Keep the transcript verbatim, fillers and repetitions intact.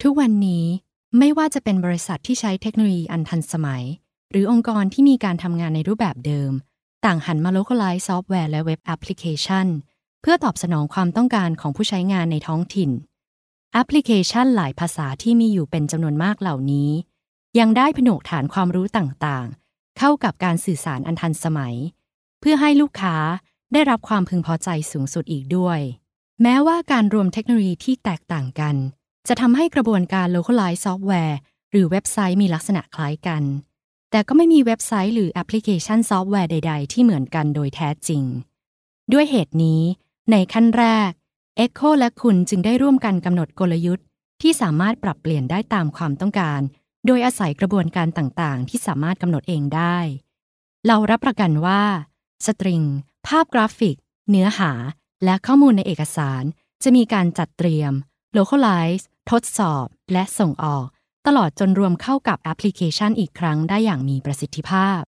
ทุกวันนี้ไม่ว่าจะเป็นบริษัทที่ใช้เทคโนโลยีอันทันสมัยหรือองค์กรที่มีการทำงานในรูปแบบเดิมต่างหันมา localize ซอฟต์แวร์และเว็บแอปพลิเคชันเพื่อตอบสนองความต้องการของผู้ใช้งานในท้องถิ่นแอปพลิเคชันหลายภาษาที่มีอยู่เป็นจำนวนมากเหล่านี้ยังได้ผนวกฐานความรู้ต่างๆเข้ากับการสื่อสารอันทันสมัยเพื่อให้ลูกค้าได้รับความพึงพอใจสูงสุดอีกด้วยแม้ว่าการรวมเทคโนโลยีที่แตกต่างกันจะทำให้กระบวนการ localize ซอฟต์แวร์หรือเว็บไซต์มีลักษณะคล้ายกันแต่ก็ไม่มีเว็บไซต์หรือแอปพลิเคชันซอฟต์แวร์ใดๆที่เหมือนกันโดยแท้จริงด้วยเหตุนี้ในขั้นแรก Echo และคุณจึงได้ร่วมกันกำหนดกลยุทธ์ที่สามารถปรับเปลี่ยนได้ตามความต้องการโดยอาศัยกระบวนการต่างๆที่สามารถกำหนดเองได้เรารับประกันว่าสตริงภาพกราฟิกเนื้อหาและข้อมูลในเอกสารจะมีการจัดเตรียม localize ทดสอบและส่งออกตลอดจนรวมเข้ากับแอปพลิเคชันอีกครั้งได้อย่างมีประสิทธิภาพ